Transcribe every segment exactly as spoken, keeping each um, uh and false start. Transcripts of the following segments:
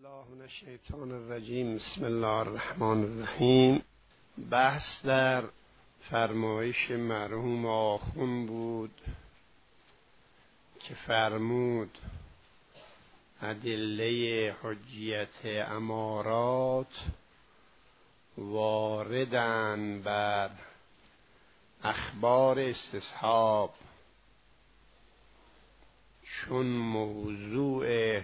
الله من الشیطان الرجیم. بسم الله الرحمن الرحیم. بحث در فرمایش مرحوم آخوند بود که فرمود ادله حجیت امارات واردن بر اخبار استصحاب، چون موضوع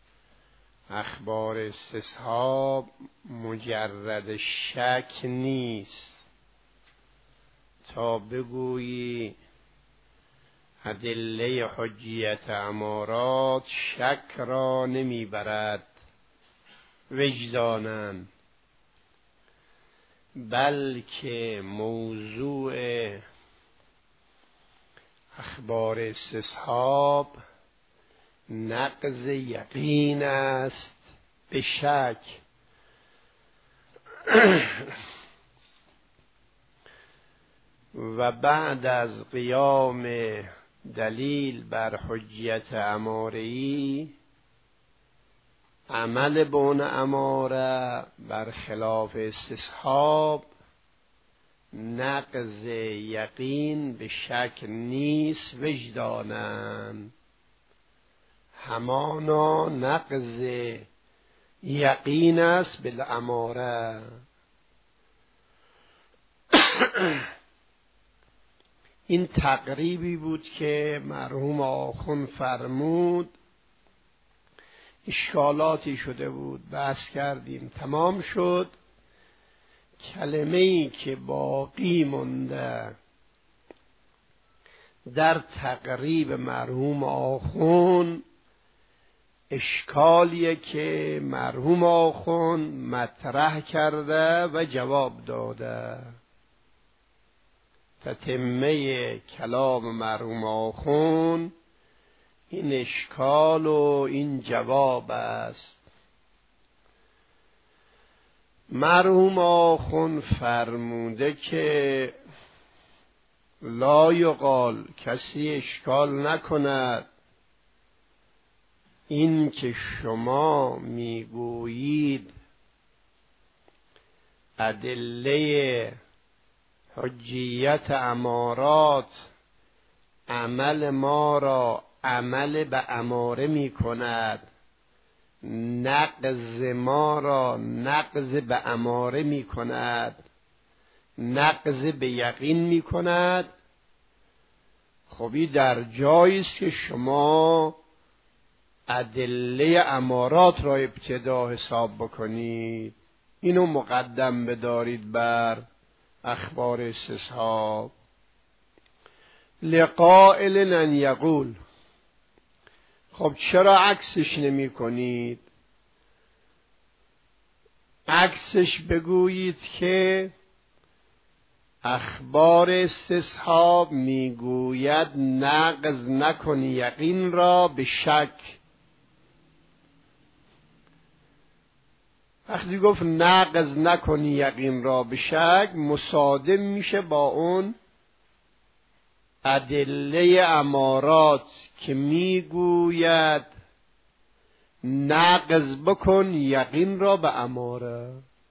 اخبار استصحاب مجرد شک نیست تا بگویی ادله حجیت امارات شک را نمیبرد وجداناً، بلکه موضوع اخبار استصحاب نقض یقین است به شک. و بعد از قیام دلیل بر حجیت اماره‌ای، عمل به اون اماره بر خلاف استصحاب نقض یقین به شک نیست وجداناً، همانا نقض یقین است بالاماره. این تقریبی بود که مرحوم آخوند فرمود. اشکالاتی شده بود، بحث کردیم، تمام شد. کلمه‌ای که باقی مونده در تقریب مرحوم آخوند اشکالیه که مرحوم آخوند مطرح کرده و جواب داده. تتمه کلام مرحوم آخوند این اشکال و این جواب است. مرحوم آخوند فرموده که لا یقال، کسی اشکال نکند این که شما میگویید ادله حجیت امارات عمل ما را عمل به اماره می کند، نقض ما را نقض به اماره می کند، نقض به یقین می کند. خبی در جایی است که شما ادله امارات را ابتدا حساب بکنید، اینو مقدم بدارید بر اخبار استصحاب. لقائل ان یقول، خب چرا عکسش نمی کنید؟ عکسش بگویید که اخبار استصحاب میگوید نقض نکن یقین را به شک. وقتی گفت نقض نکن یقین را به شک، مصادم میشه با اون ادله امارات که میگوید نقض بکن یقین را به اماره.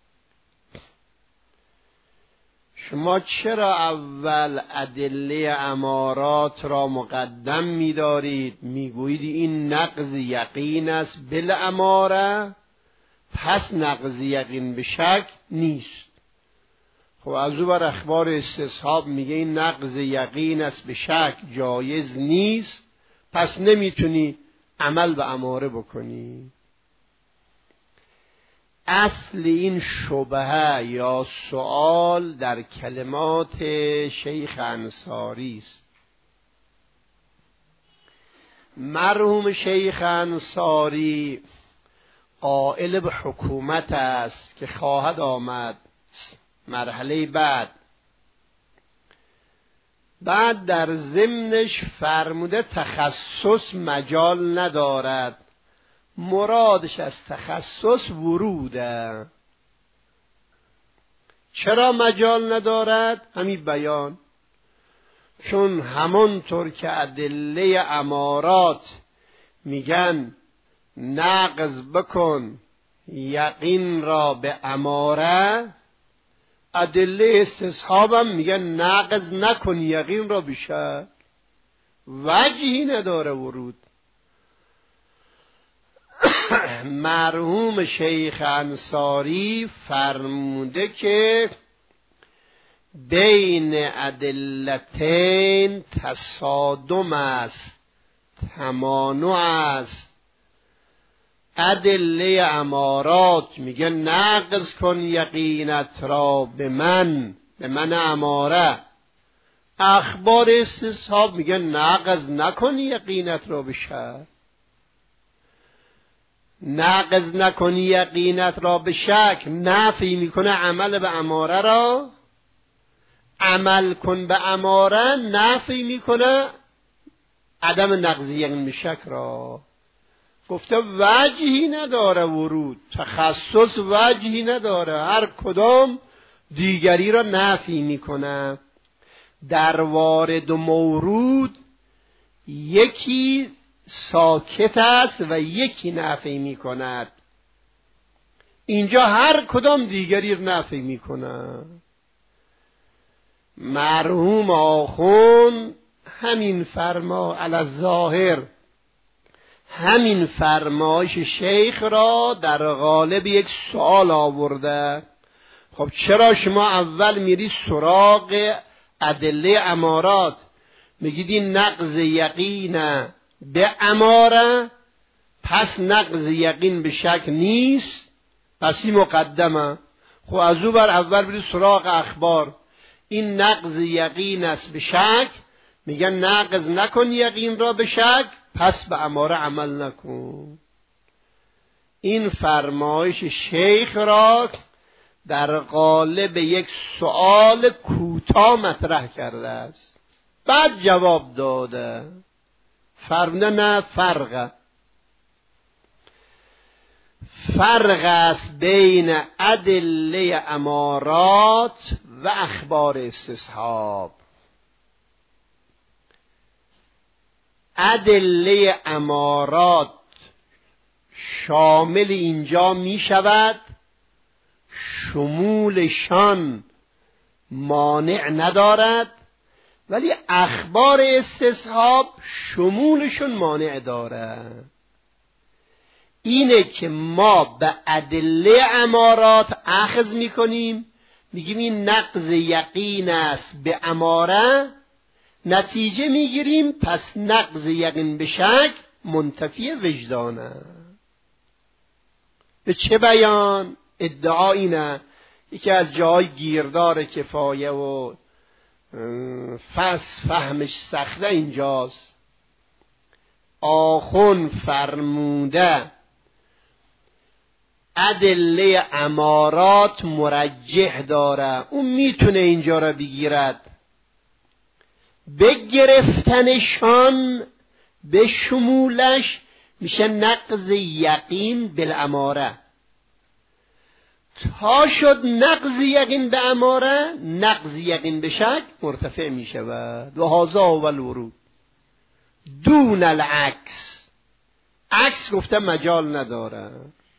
شما چرا اول ادله امارات را مقدم می‌دارید؟ میگویید این نقض یقین است بالاماره، پس نقض یقین به شک نیست. خب از او بر اخبار استصحاب میگه این نقض یقین است به شک جایز نیست، پس نمیتونی عمل به اماره بکنی. اصل این شبهه یا سؤال در کلمات شیخ انصاری است. مرحوم شیخ انصاری قائل به حکومت است که خواهد آمد مرحله بعد. بعد در ضمنش فرموده تخصص مجال ندارد، مرادش از تخصص وروده. چرا مجال ندارد؟ همین بیان، چون همانطور که ادله امارات میگن نقض بکن یقین را به اماره، ادله استصحابم میگن نقض نکن یقین را به شک. وجهی نداره ورود. مرحوم شیخ انصاری فرموده که بین ادلتین تصادم است، تمانع است. ادله امارات میگه نقض کن یقینت را به من، به من اماره. اخبار استصحاب میگه نقض نکن یقینت را به شک. نقض نکنی یقینت را به شک نفی میکنه عمل به اماره را، عمل کن به اماره نفی میکنه عدم نقض یقین به شک را. گفته وجهی نداره ورود، تخصص وجهی نداره، هر کدام دیگری را نفی میکنه. در وارد و مورود یکی ساکت است و یکی نفی میکند، اینجا هر کدام دیگری را نفی میکنه. مرحوم آخوند همین فرما علی الظاهر، همین فرمایش شیخ را در قالب یک سوال آورده. خب چرا شما اول میری سراغ ادله امارات، میگید این نقض یقین به اماره، پس نقض یقین به شک نیست، پس این مقدمه. خب از او بر اول بری سراغ اخبار، این نقض یقین است به شک، میگن نقض نکن یقین را به شک، پس به اماره عمل نکن. این فرمایش شیخ را در قالب یک سؤال کوتاه مطرح کرده است، بعد جواب داده. فرموده نه، فرق فرق است بین ادله امارات و اخبار استصحاب. ادله امارات شامل اینجا می شود، شمولشان مانع ندارد، ولی اخبار استصحاب شمولشون مانع دارد. اینه که ما به ادله امارات اخذ میکنیم، میگیم این نقض یقین است به اماره، نتیجه میگیریم پس نقض یقین به شک منتفی وجدانه. به چه بیان؟ ادعا اینه، یکی از جای گیردار کفایه و فس فهمش سخته اینجاست. آخون فرموده ادله امارات مرجح داره، اون میتونه اینجا را بگیرد. به گرفتنشان به شمولش میشه نقض یقین بالاماره. تا شد نقض یقین به اماره، نقض یقین به شک مرتفع می شود. و هذا هو الورود دون العکس. عکس گفته مجال نداره.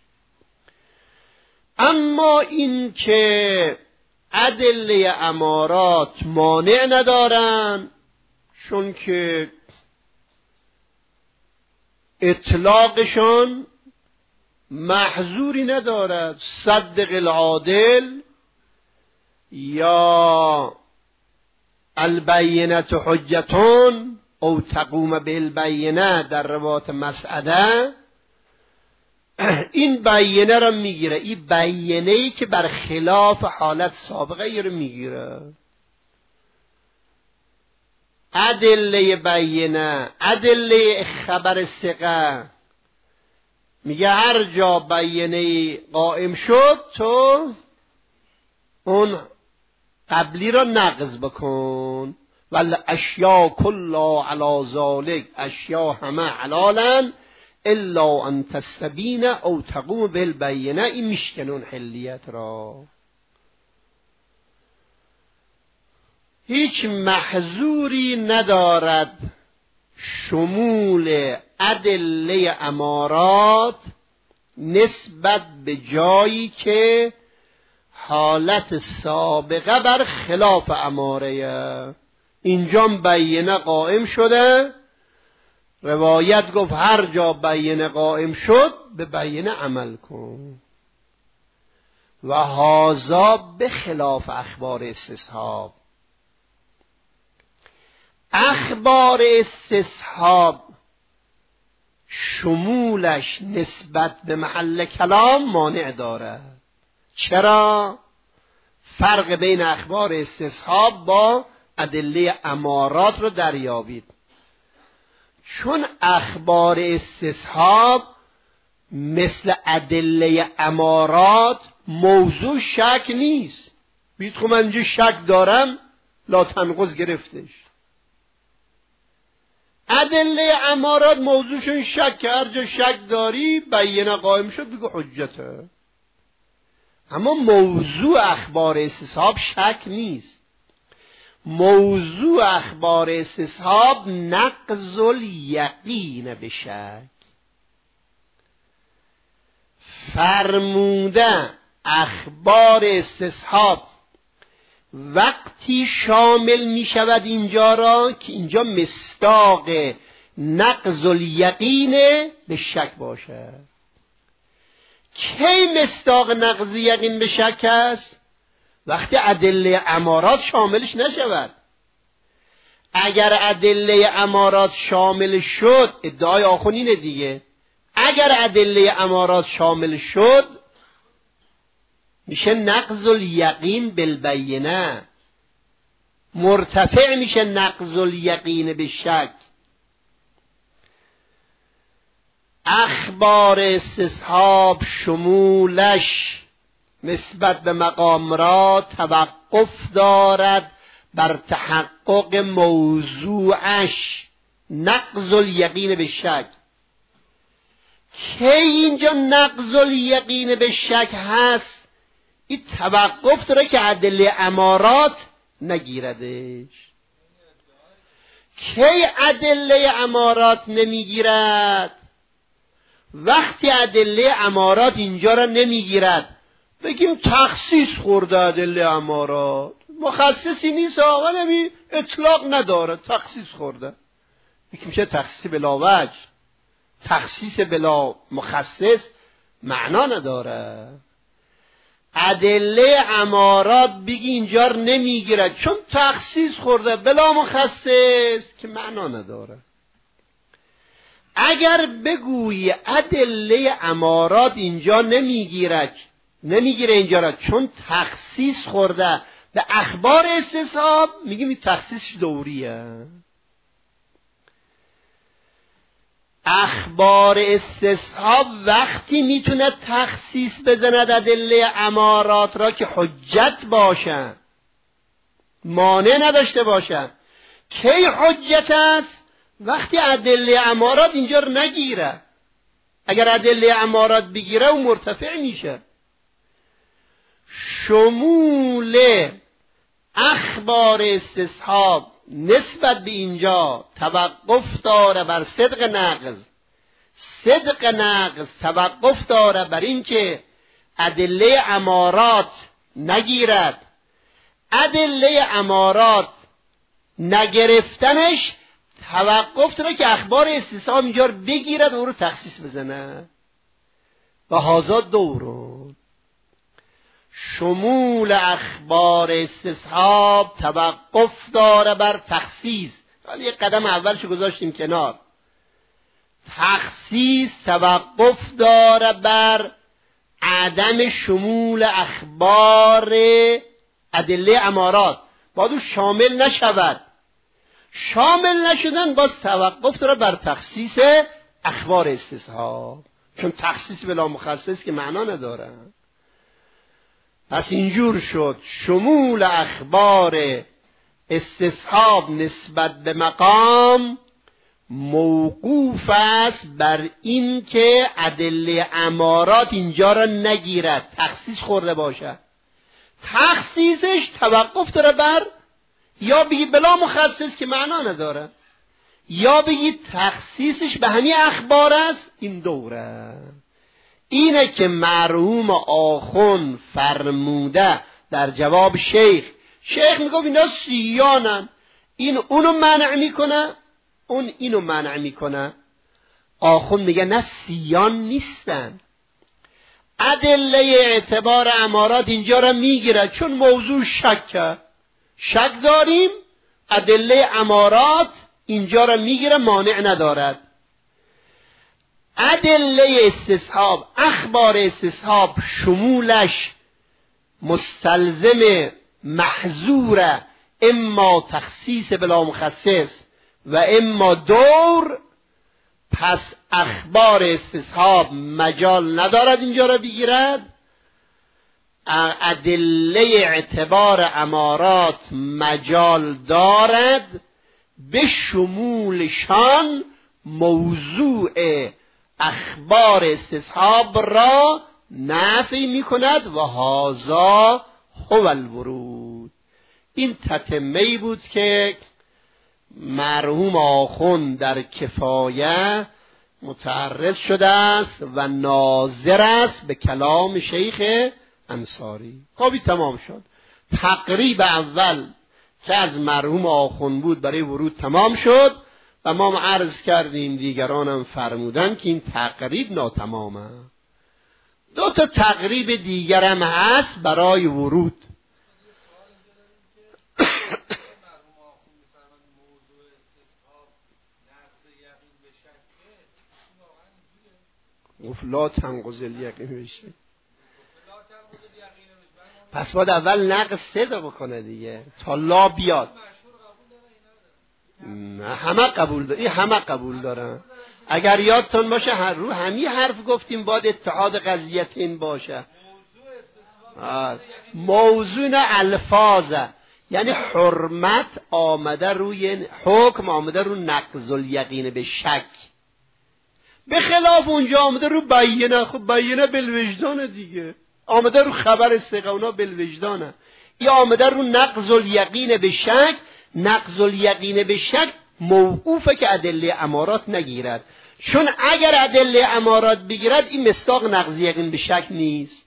اما این که ادله امارات مانع ندارن، چون که اطلاقشان محظوری ندارد. صدق العادل یا البینه حجتون او تقوم بالبینه در روایت مسعده، این بیینه را میگیره. این بیینه ای که بر خلاف حالت سابقه رو میگیره. ادله بیینه، ادله خبر ثقه، میگه هر جا بیینه قائم شد تو اون قبلی را نقض بکن. ولی اشیا کلا علی ذالک، اشیا همه حلالن الا ان تستبین او تقوم بالبینه. این میشکنون حلیت را. هیچ محظوری ندارد شمول ادله امارات نسبت به جایی که حالت سابقه بر خلاف اماره. اینجا بینه قائم شده، روایت گفت هر جا بینه قائم شد به بینه عمل کن. و هذا به خلاف اخبار استصحاب. اخبار استصحاب شمولش نسبت به محل کلام مانع دارد. چرا؟ فرق بین اخبار استصحاب با ادله امارات رو دریابید. چون اخبار استصحاب مثل ادله امارات موضوع شک نیست. بید خب من اینجا شک دارم، لا تنقض گرفتش. ادله امارات موضوعشون شک، هر جا شک داری بینه قائم شد بگو حجته. اما موضوع اخبار استصحاب شک نیست. موضوع اخبار استصحاب نقض الیقین به شک. فرموده اخبار استصحاب وقتی شامل می شود اینجا را که اینجا مصداق نقض الیقین به شک باشد. کی مصداق نقض یقین به شک است؟ وقتی ادله امارات شاملش نشود. اگر ادله امارات شامل شد، ادعای آخونینه دیگه، اگر ادله امارات شامل شد میشه نقض الیقین بالبینه، مرتفع میشه نقض الیقین به شک. اخبار استصحاب شمولش نسبت به مقام را توقف دارد بر تحقق موضوعش، نقض الیقین به شک. کی اینجا نقض الیقین به شک هست؟ این توقف داره که ادله امارات نگیردش. کی ادله امارات نمیگیرد؟ وقتی ادله امارات اینجا را نمیگیرد، بگیم تخصیص خورده ادله امارات، مخصصی نیست، آقا نمی اطلاق نداره، تخصیص خورده. بگیم چه تخصیص بلا وجه، تخصیص بلا مخصص معنا نداره. ادله امارات بگی اینجا نمیگیرد چون تخصیص خورده بلا مخصص که معنا نداره. اگر بگویی ادله امارات اینجا نمیگیرد، نمیگیره اینجا را چون تخصیص خورده به اخبار استصحاب، میگیم این تخصیص دوریه. اخبار استصحاب وقتی میتونه تخصیص بزند ادله امارات را که حجت باشن، مانع نداشته باشن. کی حجت است؟ وقتی ادله امارات اینجا رو نگیره. اگر ادله امارات بگیره و مرتفع میشه. شمول اخبار استصحاب نسبت به اینجا توقف داره بر صدق نقض. صدق نقض توقف داره بر این که ادله امارات نگیرد. ادله امارات نگرفتنش توقف داره که اخبار استصحاب اینجا رو بگیرد و او رو تخصیص بزنه. و هذا دورون شمول اخبار استصحاب توقف داره بر تخصیص. حالا یک قدم اولش گذاشتیم کنار. تخصیص توقف داره بر عدم شمول اخبار ادله امارات، باید او شامل نشود. شامل نشدن باز توقف داره بر تخصیص اخبار استصحاب، چون تخصیص بلا مخصص که معنا نداره. پس اینجور شد شمول اخبار استصحاب نسبت به مقام موقوف است بر این که ادله امارات اینجا را نگیرد، تخصیص خورده باشد. تخصیصش توقف داره بر یا بگی بلا مخصص که معنا نداره، یا بگی تخصیصش به همین اخبار است. این دوره اینه که مرحوم آخوند فرموده در جواب شیخ. شیخ میگفت اینا سیانن، این اونو منع میکنه، اون اینو منع میکنه. آخوند میگه نه سیان نیستن. ادله اعتبار امارات اینجا را میگیره، چون موضوع شک شک داریم، ادله امارات اینجا را میگیره، مانع ندارد. ادله استصحاب، اخبار استصحاب شمولش مستلزم محظور، اما تخصیص بلا مخصص و اما دور، پس اخبار استصحاب مجال ندارد اینجا را بگیرد. ادله اعتبار امارات مجال دارد، به شمولشان موضوع اخبار استصحاب را نفی می کند و هذا هو الورود. این تتمه‌ای بود که مرحوم آخوند در کفایه متعرض شده است و ناظر است به کلام شیخ انصاری. خوابی تمام شد. تقریب اول که از مرحوم آخوند بود برای ورود تمام شد و ما عرض کردیم، دیگران هم فرمودن که این تقریب ناتمامه. دو تا تقریب دیگر هم هست برای ورود. لا تنقض الیقین بشه، پس باید اول نقض صدق بکنه دیگه تا لا بیاد. نه همه قبول داره، این همه قبول دارن. اگر یادتون باشه هر رو همین حرف گفتیم باید اتحاد قضیتین باشه. موضوع الفاظه، یعنی حرمت آمده روی حکم، آمده رو نقض الیقین به شک، به خلاف اونجا آمده رو بیینه. خب بیینه بالوجدانه دیگه، آمده رو خبر استقامنا بالوجدانه. یا آمده رو نقض الیقین به شک. نقض الیقین به شک موقوفه که ادله امارات نگیرد، چون اگر ادله امارات بگیرد این مصداق نقض یقین به شک نیست.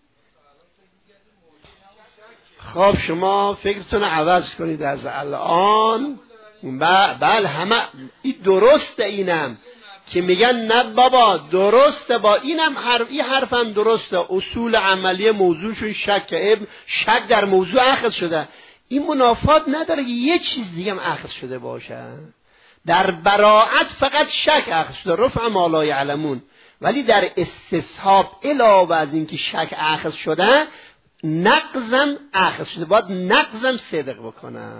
خب شما فکرتون عوض کنید از الان. بله همه این درسته، اینم که میگن نه بابا درسته، با اینم حرف، این حرفم درسته، اصول عملی موضوعشون شک، شک در موضوع اخذ شده. این منافات نداره که یه چیز دیگه هم اخذ شده باشه. در براعت فقط شک اخذ شده، رفع ما لا یعلمون، ولی در استصحاب علاوه از این که شک اخذ شده، نقضم اخذ شده، باید نقضم صدق بکنه.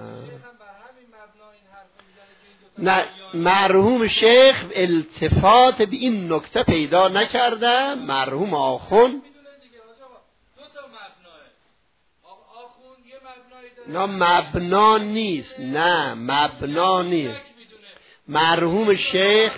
نه مرحوم شیخ التفات به این نکته پیدا نکرده. مرحوم آخوند نه مبنا نیست، نه مبنا نیست. مرحوم شیخ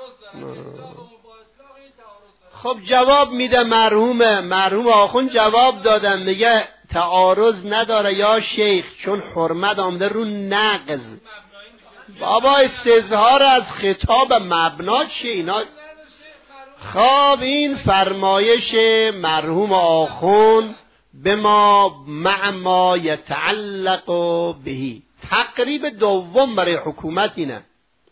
خب جواب میده، مرحوم مرحوم آخوند جواب دادن، میگه تعارض نداره یا شیخ، چون حرمت آمده رو نقض. بابا استظهار از خطاب مبنا چی اینا؟ خب این فرمایش مرحوم آخوند به ما مع ما یتعلق بهی. تقریب دوم برای حکومت اینه،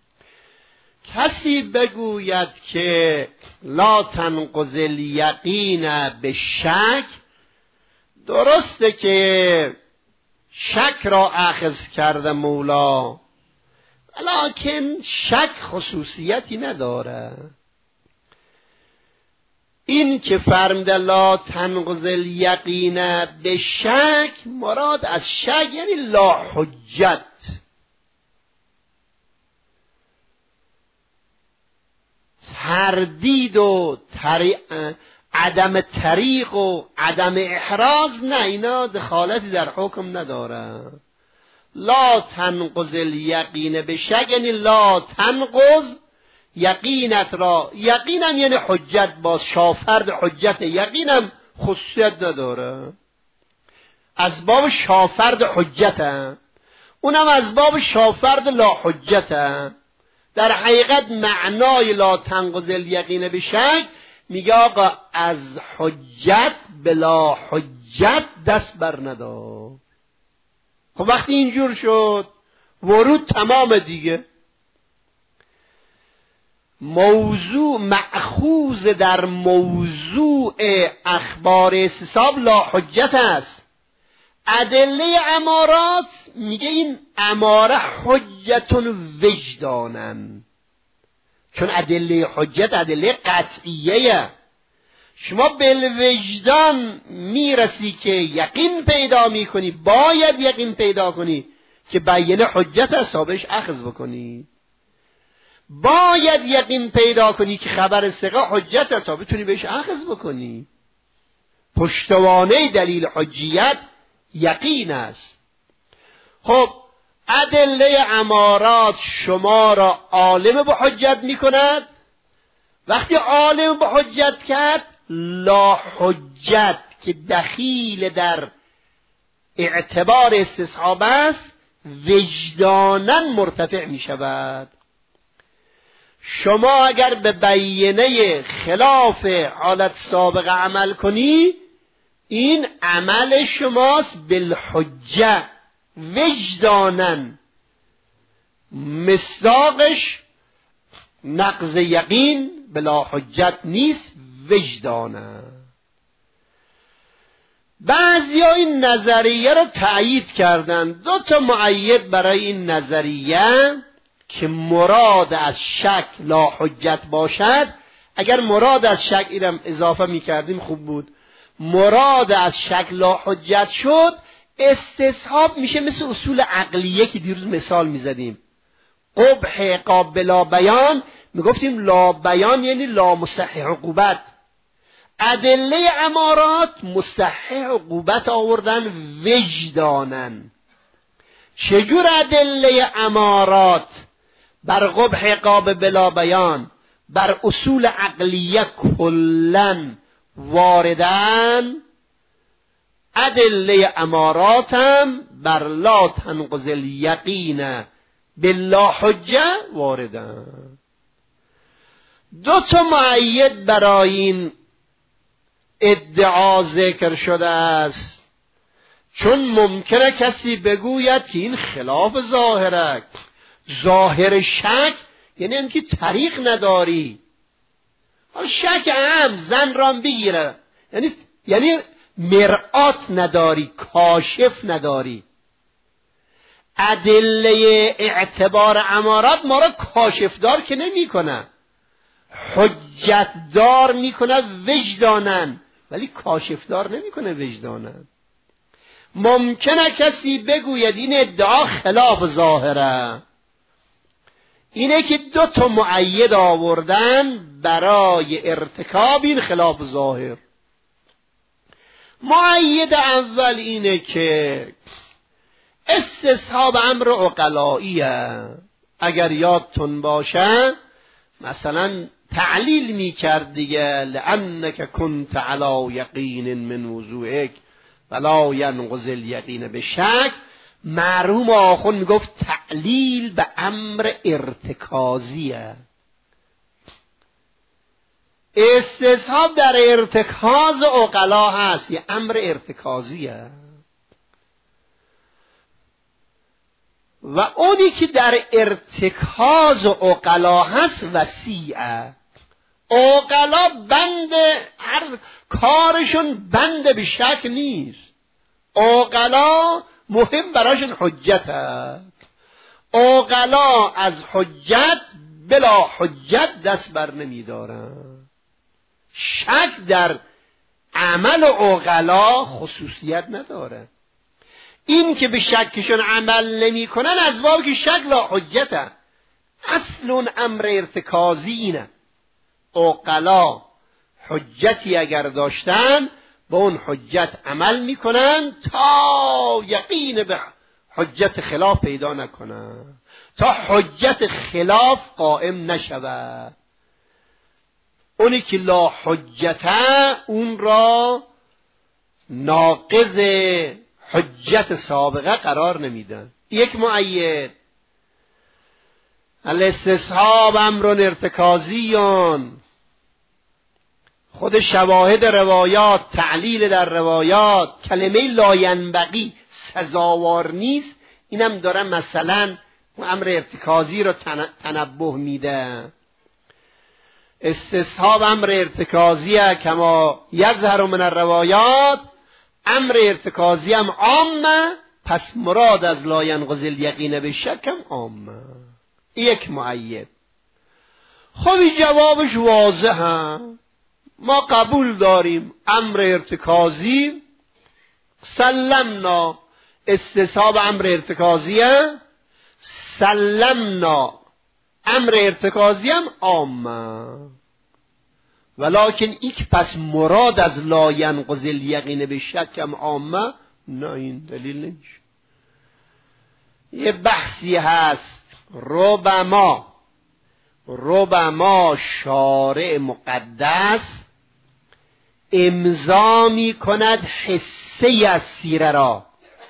کسی بگوید که لا تنقض الیقین به شک، درسته که شک را اخذ کرده مولا، لکن شک خصوصیتی نداره. این که فرمده لا تنقض الیقین به شک، مراد از شک یعنی لا حجت. تردید و تری... عدم طریق و عدم احراز، نه اینا دخالتی در حکم نداره. لا تنقض الیقین به شک یعنی لا تنقض یقینت را، یقینم یعنی حجت، باز شافرد حجت، یقینم خصوصیت نداره، از باب شافرد حجت، اونم از باب شافرد لا حجت. در حقیقت معنای لا تنقض الیقین به شک میگه آقا از حجت بلا حجت دست بر ندار. خب وقتی اینجور شد ورود تمام دیگه. موضوع مأخوذ در موضوع اخبار استصحاب لا حجت است. ادله امارات میگه این اماره حجتون وجدانن، چون ادله حجت ادله قطعیه. شما بالوجدان میرسی که یقین پیدا میکنی، باید یقین پیدا کنی که بیان حجت است تا بهش اخذ بکنی. باید یقین پیدا کنی که خبر ثقه حجت است تا بتونی بهش اخذ بکنی. پشتوانه دلیل حجیت یقین است. خب ادله امارات شما را عالم به حجت میکند. وقتی عالم به حجت کرد، لا حجت که دخیل در اعتبار استصحاب است وجداناً مرتفع می شود. شما اگر به بیینه خلاف حالت سابقه عمل کنی، این عمل شماست بالحجه وجداناً. مصداقش نقض یقین بلا حجت نیست، وجدانه. بعضی ها این نظریه رو تأیید کردن. دو تا مؤید برای این نظریه که مراد از شک لا حجت باشد. اگر مراد از شک اینم اضافه می کردیم خوب بود. مراد از شک لا حجت شد، استصحاب میشه مثل اصول عقلیه که دیروز مثال می زدیم. قبح قابل بیان میگفتیم لا بیان یعنی لا مصحح عقوبت. ادله امارات مصحح عقوبت آوردن وجدانن. چجور ادله امارات بر قبح قابل بیان بر اصول عقلیه کلن واردن، ادله امارات هم بر لا تنقض الیقین بالله حجه واردن. دو تا مؤید برای این ادعا ذکر شده است. چون ممکنه کسی بگوید که این خلاف ظاهره. ظاهر شک یعنی اینکه طریق نداری. شک هم زن رام بگیره، یعنی یعنی مرآت نداری، کاشف نداری. ادله اعتبار امارات ما را کاشفدار که نمی کنه، حجت دار می کنه وجدانن، ولی کاشفدار نمی کنه وجدانن. ممکنه کسی بگوید این ادعا خلاف ظاهره. اینه که دو تا مؤید آوردن برای ارتکاب این خلاف ظاهر. مؤید اول اینه که استصحاب امر عقلائیه. اگر یادتون باشه مثلا تعلیل می کرد دیگه، لأنک کنت علی یقین من وضوعک ولا ینقض الیقین بشک. مرحوم آخون می گفت تعلیل به امر ارتکازیه. استصحاب در ارتکاز عقلا هست، یه امر ارتکازیه. و اونی که در ارتکاز عقلا هست وسیعه. عقلا بند هر کارشون بند به شک نیست. عقلا مهم براشون حجت هست. عقلا از حجت بلا حجت دست بر نمی دارن. شک در عمل عقلا خصوصیت نداره. این که به شکشون عمل نمی کنن از باب که شک لا حجته. اصل اون امر ارتکازی اینه. عقلا حجتی اگر داشتن با اون حجت عمل میکنن تا یقین به حجت خلاف پیدا نکنن، تا حجت خلاف قائم نشود. اونی که لا حجته اون را ناقض حجت سابقه قرار نمیدن. یک مؤید الاستصحاب امر ارتکازیون، خود شواهد روایات، تعلیل در روایات، کلمه لاینبغی سزاوار نیست، اینم داره مثلا امر ارتکازی رو تنبه میده. استصحاب امر ارتکازیه کما یظهر من الروایات، امر ارتکازی هم عامه، پس مراد از لا ینقضی الیقین بالشک هم عامه. یک مؤید. خب جوابش واضحه، ما قبول داریم امر ارتکازی سلمنا، استصحاب امر ارتکازیه، سلمنا امر ارتکازی هم عامه. ولکن ایک پس مراد از لا ینقضی الیقین بالشک هم عامه، نه این دلیل نمیشه. یه بحثی هست، ربما ربما شارع مقدس امضا می کند حصه از سیره را،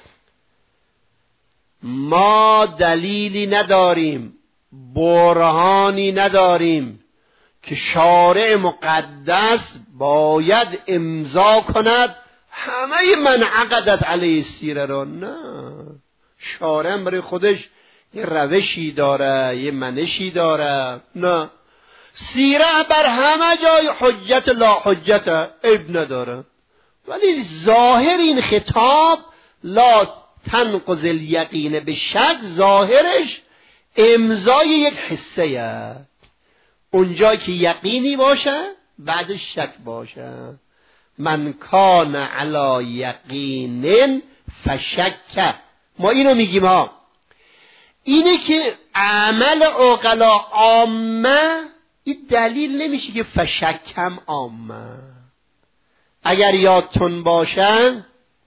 ما دلیلی نداریم، برهانی نداریم که شارع مقدس باید امضا کند همه من عقدت علیه سیره را. نه، شارع برای خودش یه روشی داره، یه منشی داره. نه، سیره بر همه جای حجت لا حجت، عیب نداره. ولی ظاهر این خطاب لا تنقض الیقین به شک، ظاهرش امضای یک حصه، اونجا که یقینی باشه بعدش شک باشه. من کان علی یقین فشک، ما اینو میگیم ها. اینه که عمل عقلا عامه، این دلیل نمیشه که فشکم عامه. اگر یادتون باشه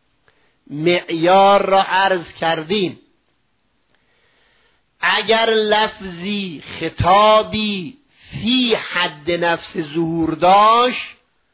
معیار را عرض کردیم، اگر لفظی خطابی فی حد نفس ظهور داشت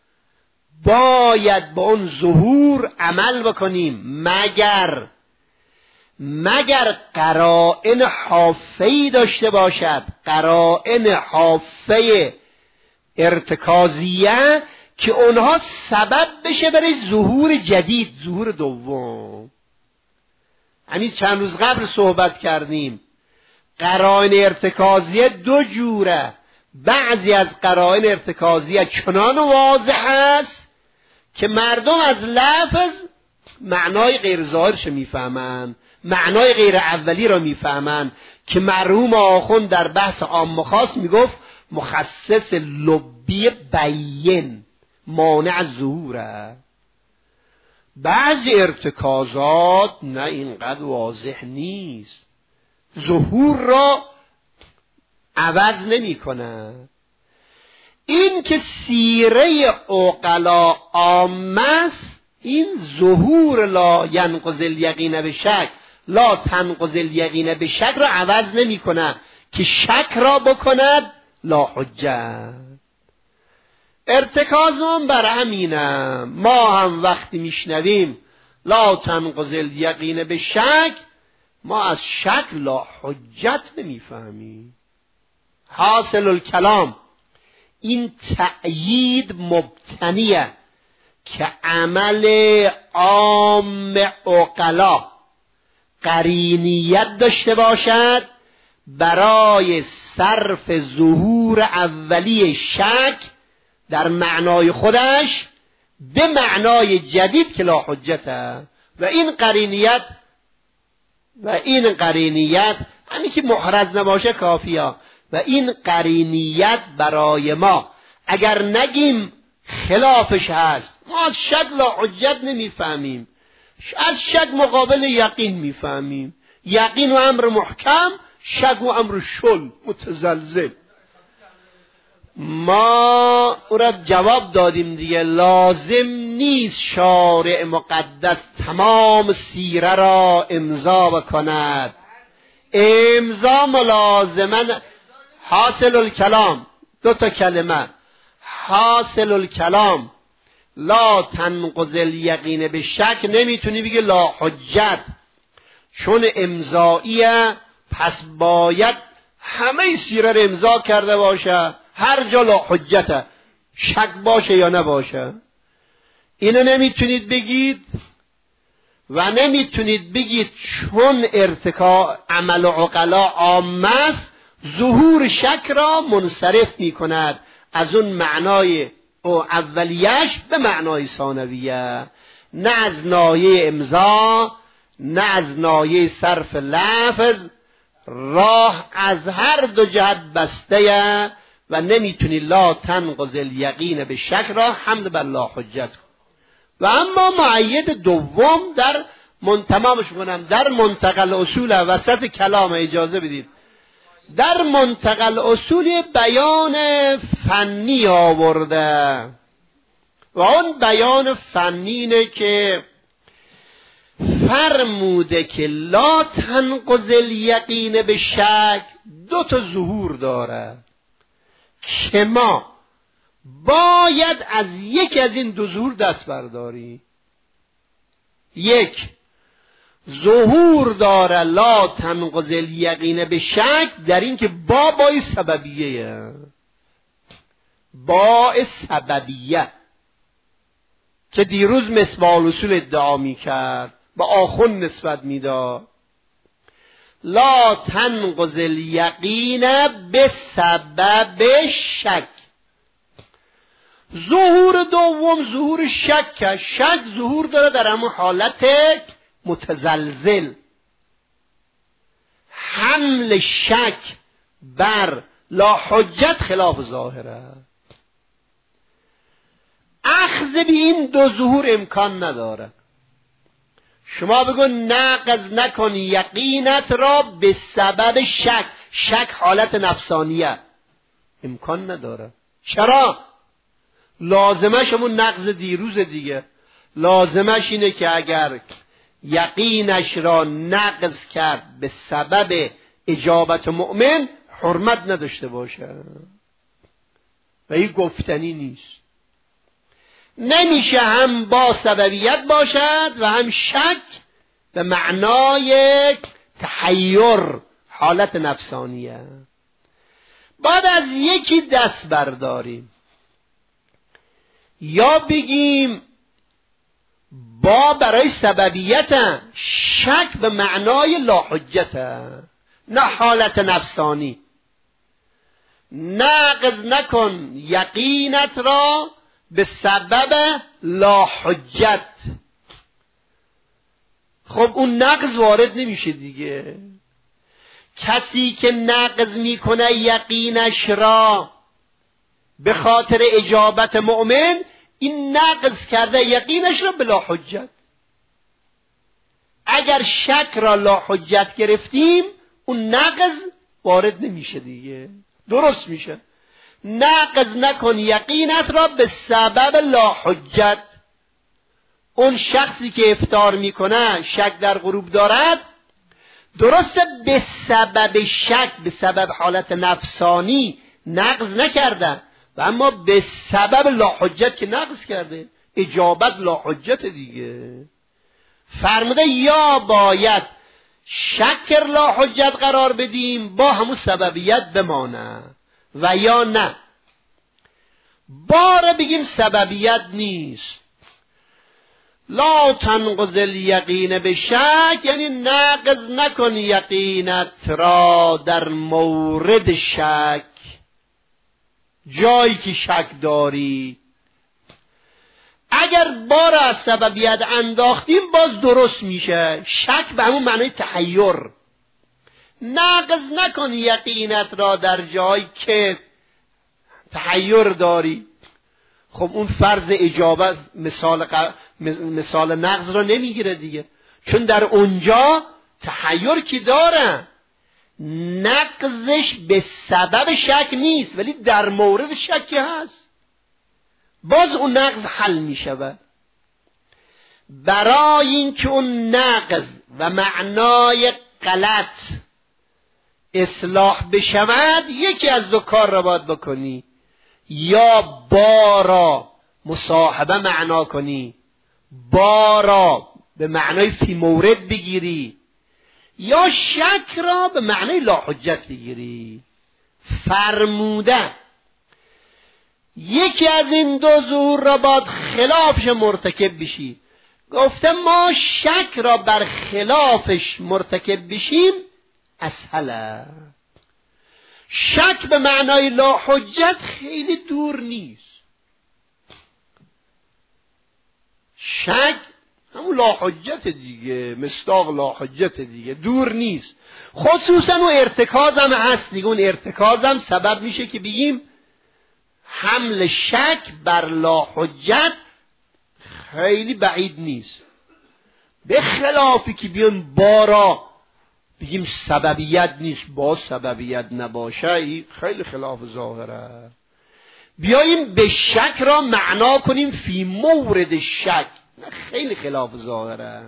باید با اون ظهور عمل بکنیم، مگر مگر قرائن حافه‌ای داشته باشد، قرائن حافه ارتکازیه که اونها سبب بشه برای ظهور جدید، ظهور دوم. همین چند روز قبل صحبت کردیم، قرائن ارتکازیه دو جوره. بعضی از قرائن ارتکازیه چنان واضح است که مردم از لفظ معنای غیر ظاهرش میفهمند، معنای غیر اولی را میفهمند، که مرحوم آخوند در بحث عام و خاص میگفت مخصص لبی بین مانع ظهوره. بعضی ارتکازات نه اینقدر واضح نیست، ظهور را عوض نمی کنه. این که سیره عقلا عامه است، این ظهور لا ینقضی الیقین بشک، لا تنقضی الیقین بشک را عوض نمی کنه که شک را بکند لا حجت. ارتکازم بر همینه. ما هم وقتی میشنویم لا تنقضی الیقین بشک، ما از شک لا حجت نمیفهمیم. حاصل الکلام این تأیید مبتنیه که عمل عام عقلا قرینیت داشته باشد برای صرف ظهور اولی شک در معنای خودش به معنای جدید که لا حجته. و این قرینیت و این قرینیت همین که محرز نباشه کافیه. و این قرینیت برای ما اگر نگیم خلافش هست، ما از شک لا حجت نمیفهمیم، از شک مقابل یقین میفهمیم. یقین و امر محکم، شک و امر شل متزلزل. ما او را جواب دادیم دیگه. لازم نیست شارع مقدس تمام سیره را امضا بکند. امضا ملازمن حاصل الکلام، دو تا کلمه، حاصل الکلام لا تنقض الیقین به شک، نمیتونی بگی لا حجت، چون امضاییه، پس باید همه سیره را امضا کرده باشه، هر جا لا حجته. شک باشه یا نباشه؟ اینو نمیتونید بگید و نمیتونید بگید چون ارتکاء عمل و عقلا عامه است ظهور شک را منصرف میکند از اون معنای او اولیش به معنای ثانویه، نه از ناحیه امضا، نه از ناحیه صرف لفظ. راه از هر دو جهت بسته و نمیتونی لا تنقض الیقین به شک را حمل بر لا حجت کن. و اما مؤید دوم در منتمامش کنم در منتقل اصول وسط کلام اجازه بدید در منتقل اصول بیان فنی آورده و اون بیان فنی اینه که فرموده که لا تنقض الیقین به شک دو تا ظهور داره که ما باید از یکی از این دو ظهور دست برداری. یک، ظهور داره لا تنقض الیقین به شک در این که با بای سببیه، با سببیه که دیروز مصباح الاصول ادعا می کرد با آخون نسبت میداد لا تنقض الیقین به سبب شک. ظهور دوم ظهور شک. شک ظهور داره در همون حالت متزلزل. حمل شک بر لا حجت خلاف ظاهره. اخذ به این دو ظهور امکان نداره. شما بگو نقض نکن یقینت را به سبب شک. شک حالت نفسانیه، امکان نداره. چرا؟ لازمش همون نقض دیروز دیگه. لازمش اینه که اگر یقینش را نقض کرد به سبب اجابت مؤمن حرمت نداشته باشه و این گفتنی نیست. نمیشه هم با سببیت باشد و هم شک به معنای تحیر حالت نفسانیه. بعد از یکی دست برداریم، یا بگیم با برای سببیت، شک به معنای لا حجت، نه حالت نفسانی. نقض نکن یقینت را به سبب لا حجت. خب اون نقض وارد نمیشه دیگه. کسی که نقض میکنه یقینش را به خاطر اجابت مؤمن، این نقض کرده یقینش را به لا حجت. اگر شک را لا حجت گرفتیم اون نقض وارد نمیشه دیگه، درست میشه. نقض نکن یقینت را به سبب لا حجت. اون شخصی که افطار میکنه شک در غروب دارد، درسته به سبب شک، به سبب حالت نفسانی نقض نکرده و اما به سبب لا حجت که نقض کرده. اجابت لا حجت دیگه. فرموده یا باید شکر لا حجت قرار بدیم با همون سببیت بمانه و یا نه باره بگیم سببیت نیست. لا تنقض الیقین به شک یعنی نقض نکن یقینت را در مورد شک، جایی که شک داری. اگر بار از سببیت انداختیم باز درست میشه. شک به همون معنی تحیر. نقض نکن یقینت را در جایی که تحیر داری. خب اون فرض اجابت مثال ق... مثال نقض را نمیگیره دیگه، چون در اونجا تحیر که داره. نقضش به سبب شک نیست ولی در مورد شک هست، باز اون نقض حل می شود. برای اینکه اون نقض و معنای غلط اصلاح بشود یکی از دو کار را باید بکنی. یا با را مصاحبه معنا کنی، با را به معنای فی مورد بگیری، یا شک را به معنای لا حجت بگیری. فرموده یکی از این دو ظهور را باید خلافش مرتکب بشی. گفته ما شک را بر خلافش مرتکب بشیم اسهله. شک به معنای لا حجت خیلی دور نیست. شک همون لا حجت دیگه، مصداق لا حجت دیگه، دور نیست. خصوصا اون ارتکاز هم هست دیگه. اون ارتکاز هم سبب میشه که بگیم حمل شک بر لا حجت خیلی بعید نیست. به خلافی که بیان بارا بگیم سببیت نیست، با سببیت نباشه، این خیلی خلاف ظاهره. بیاییم به شک را معنا کنیم فی مورد شک، خیلی خلاف ظاهره.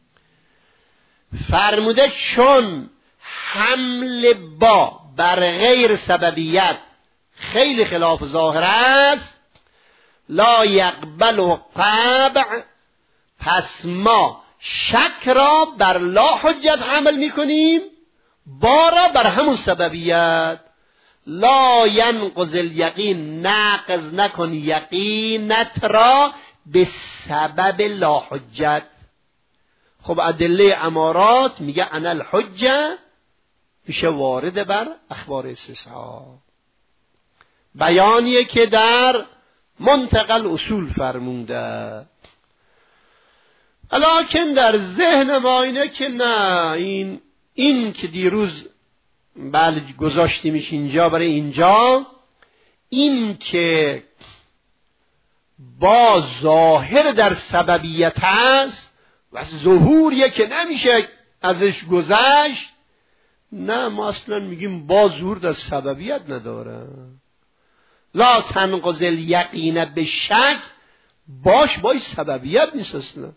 فرموده چون حمل با بر غیر سببیت خیلی خلاف ظاهر است، لا یقبل طبع، پس ما شک را بر لا حجت عمل میکنیم، با را بر همون سببیت. لا ینقض الیقین، ناقض نکن یقینت را به سبب لا حجت. خب ادله امارات میگه انا الحجه، میشه وارد بر اخبار استثناء. بیانیه که در منتقل اصول فرمونده. لکن در ذهن ما اینه که نه، این این که دیروز بله گذاشتیمش اینجا برای اینجا، این که با ظاهر در سببیت هست و ظهوریه که نمیشه ازش گذشت، نه ما اصلا میگیم با ظهور در سببیت نداره. لا تنقض الیقین به شک، باش بای سببیت نیست اصلا.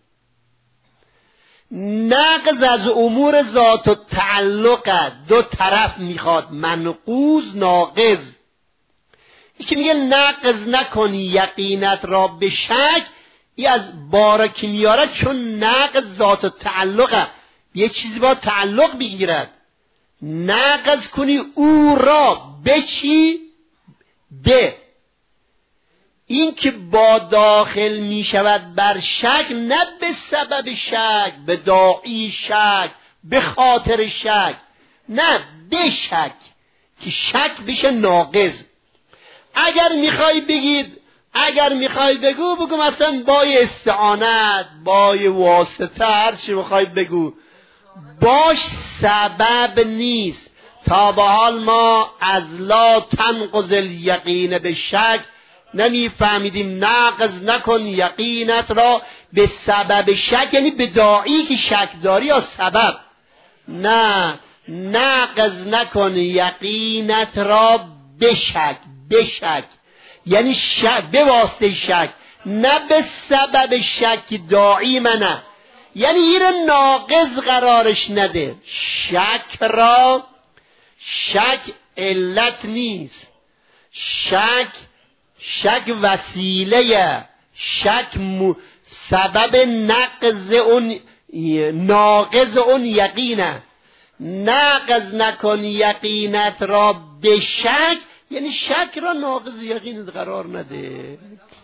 نقض از امور ذات و تعلق دو طرف میخواد، منقوض ناقض. یکی میگه نقض نکنی یقینت را به شک، این از بارا که میاره چون نقض ذات و تعلقه، یه چیزی با تعلق بگیرد. نقض کنی او را به چی؟ به این که با داخل می شود بر شک، نه به سبب شک، به داعی شک، به خاطر شک، نه به شک که شک بشه ناقض. اگر میخوای بگید، اگر میخوای بگو بگو مثلا بای استعانت، بای واسطه، هر چی میخوای بگو، باش سبب نیست. تا به حال ما از لا تنقض الیقین به شک نمیفهمیدیم نقض نکن یقینت را به سبب شک، یعنی به داعی که شک داری یا سبب. نه، نقض نکن یقینت را به شک، به شک یعنی شک به واسطه شک، نه به سبب شک داعی منه، یعنی این ناقض قرارش نده. شک را، شک علت نیست، شک شک وسیله، شک م... سبب نقض اون ناقض اون یقینه. نقض نکن یقینت را به شک، یعنی شک را ناقض یقینت قرار نده.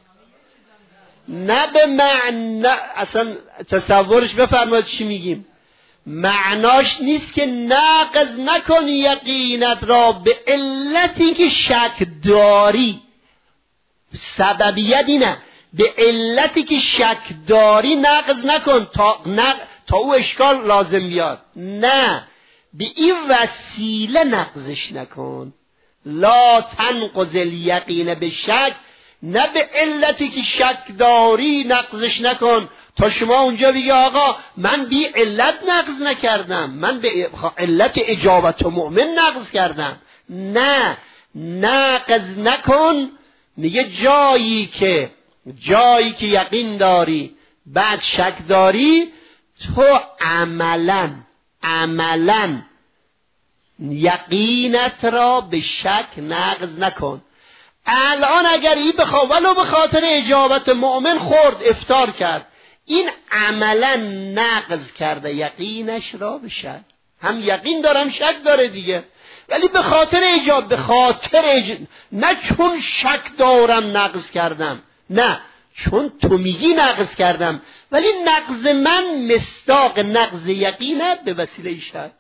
نه به معنی، اصلا تصورش بفرمایید چی میگیم. معناش نیست که نقض نکن یقینت را به علتی که شک داری. سببیت اینه، به علتی که شک داری نقض نکن تا, نق... تا او اشکال لازم بیاد. نه، به این وسیله نقضش نکن. لا تنقض الیقین به شک، نه به علتی که شک داری نقضش نکن تا شما اونجا بگی آقا من بی علت نقض نکردم، من به علت اجابت و مؤمن نقض کردم. نه، نقض نکن. میگه جایی که جایی که یقین داری بعد شک داری، تو عملا عملا یقینت را به شک نقض نکن. الان اگر این بخوا ولو به خاطر اجابت مؤمن خورد افطار کرد، این عملا نقض کرده یقینش را به شک. هم یقین دارم شک داره دیگه. ولی به خاطر ایجاب، به خاطر ایجاب. نه چون شک دارم نقض کردم، نه چون تو میگی نقض کردم، ولی نقض من مصداق نقض یقینه به وسیله شک.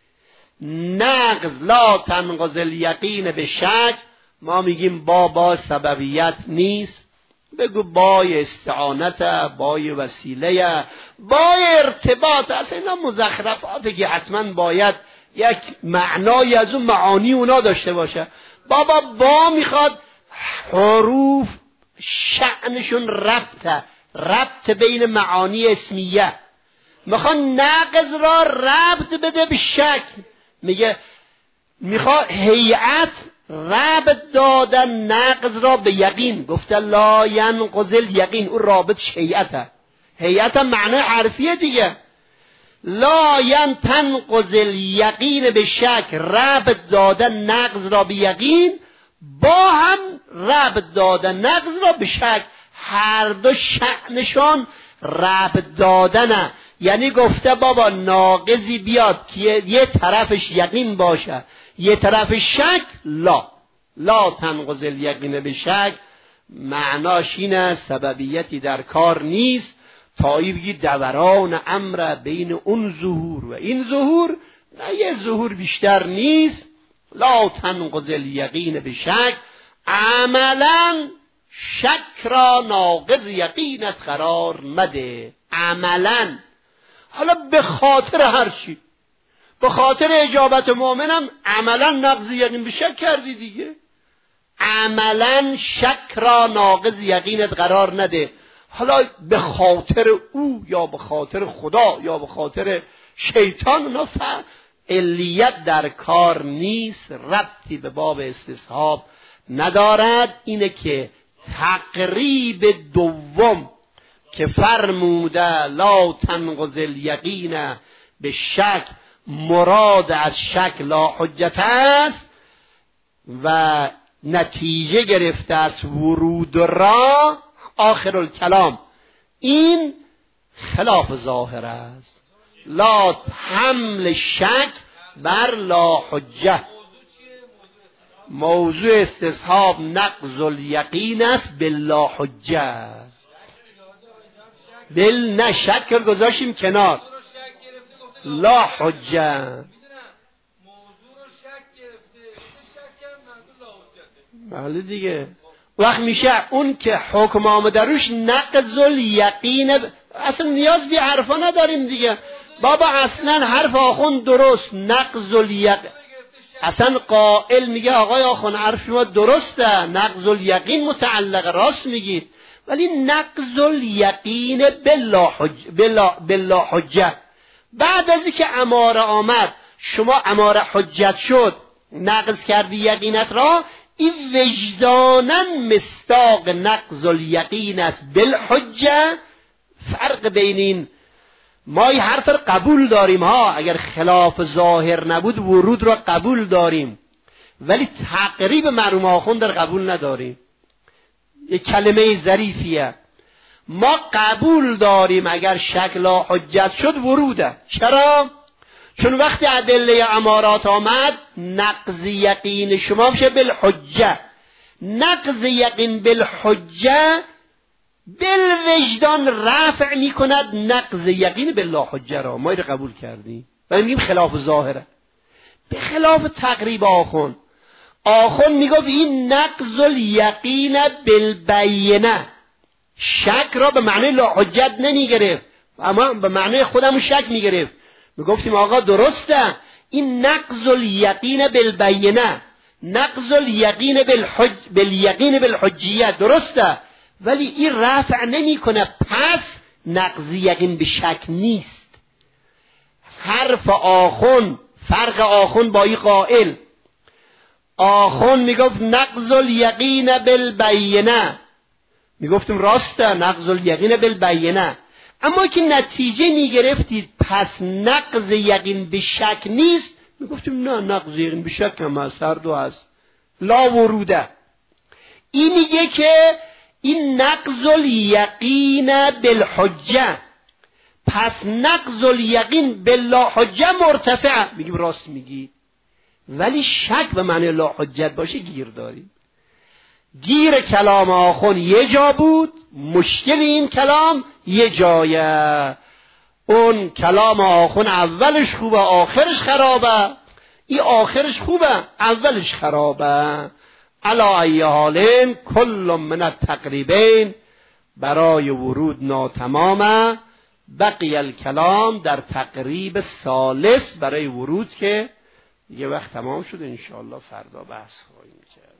نقض لا تنقض الیقین به شک. ما میگیم با با سببیت نیست، بگو بای استعانت، بای وسیله، بای ارتباط. اصلا اینا مزخرفاته که حتما باید یک معنای از اون معانی اونا داشته باشه. بابا با میخواد حروف شأنشون ربطه، ربط بین معانی اسمیه. میخواد نقض را ربط بده به شک. میگه میخواد هیئت ربط دادن نقض را به یقین. گفته لا ینقض الیقین، اون رابط هیئته. هیئت معنی حرفیه دیگه. لا ین تنقض الیقین به شک، ربط دادن نقض را به یقین با هم ربط دادن نقض را به شک. هر دو شأنشان ربط دادنه. یعنی گفته بابا ناقضی بیاد که یه طرفش یقین باشه یه طرف شک، لا لا تنقض الیقین به شک. معناش اینه سببیتی در کار نیست. تا ای بگی دوران امر بین اون ظهور و این ظهور، نه یه ظهور بیشتر نیست. لا تنقض الیقین به شک، عملا شک را ناقض یقینت قرار مده. عملا، حالا به خاطر هر چی، به خاطر اجابت مؤمنم عملا نقض یقین به شک کردی دیگه. عملا شک را ناقض یقینت قرار نده. حالا به خاطر او یا به خاطر خدا یا به خاطر شیطان، اونا علیت در کار نیست، ربطی به باب استصحاب ندارد. اینه که تقریب دوم که فرموده لا تنقض الیقین به شک، مراد از شک لا حجت است و نتیجه گرفته است ورود را آخر الکلام. این خلاف ظاهر است. لا حمل شک بر لا حجه. موضوع استصحاب نقض الیقین است بلا حجه. بل نه شک رو گذاشیم کنار، لا حجه. بله دیگه. وقت میشه اون که حکم آمده روش نقض الیقین، اصلا نیاز به حرفا نداریم دیگه. بابا اصلا حرف آخوند درست، نقض الیقین. اصلا قائل میگه آقای آخوند حرف ما درسته، نقض الیقین متعلق، راست میگید، ولی نقض الیقین بلا حجه, بلا, بلا حجه. بعد از اینکه اماره آمد، شما اماره حجت شد، نقض کردی یقینت را، این وجداناً مصداق نقض الیقین است بالحجه. فرق بین این، ما این حرف را قبول داریم ها، اگر خلاف ظاهر نبود ورود را قبول داریم، ولی تقریب مرحوم آخوند را قبول نداریم. یک کلمه ظریفیه. ما قبول داریم اگر شک لا حجت شد وروده. چرا؟ چون وقتی ادله امارات آمد نقض یقین شما میشه بالحجه. نقض یقین بالحجه بالوجدان رفع میکند نقض یقین باللا حجه را. ما اینو قبول کردیم و میگیم خلاف ظاهره، به خلاف تقریب آخون. آخون میگفت این نقض الیقین بالبینه، شک را به معنی لا حجت نمیگرفت، اما به معنی خودمون شک میگرفت. میگفتیم آقا درسته، این نقض الیقین بالبینه، نقض الیقین بالحج بالیقین بالحجیه درسته، ولی این رفع نمیکنه، پس نقض یقین به شک نیست. حرف آخون، فرق آخون با این قائل. آخون میگفت نقض الیقین بالبینه، میگفتیم راسته نقض الیقین بالبینه، اما که نتیجه میگرفتید پس نقض یقین به شک نیست، میگفتیم نه نقض یقین به شک هم هست، هر دو هست، لا وروده. این میگه که این نقض الیقین بالحجه، پس نقض الیقین باللا حجه مرتفع. میگیم راست میگی، ولی شک به معنی لا حجت باشه گیر داریم. گیر کلام آخوند یه جا بود، مشکل این کلام یه جایه. اون کلام آخوند اولش خوبه آخرش خرابه، این آخرش خوبه اولش خرابه. علا ای حالین کل من التقریبین، برای ورود ناتمامه. بقی الکلام در تقریب ثالث برای ورود که یه وقت تمام شده، انشاءالله فردا بحث خواهیم کرد.